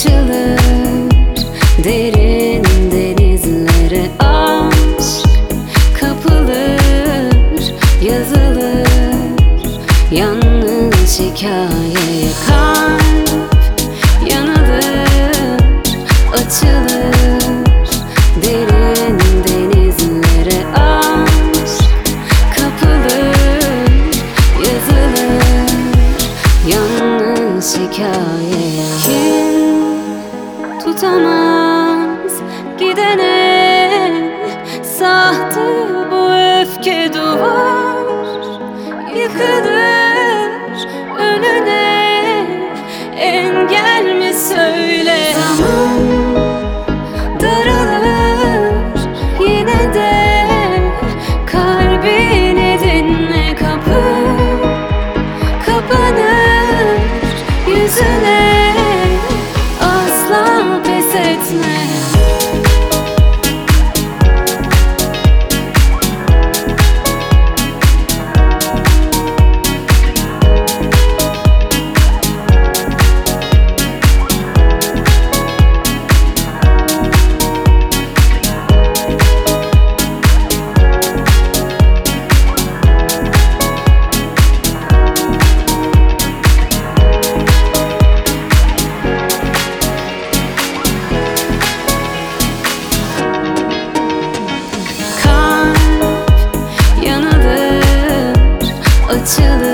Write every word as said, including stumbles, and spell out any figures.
açılır derin denizlere, aşk kapılır, yazılır yanlış hikayeye. Kalp yanılır, açılır derin denizlere, aşk kapılır, yazılır yanlış hikayeye. Kim tutamaz gidene, sahte bu öfke duvar yıkılır önüne. Engel mi söyle? Zaman daralır yine de, kalbini dinle, kapı kapanır yüzüne. Asla pes etme. Açılır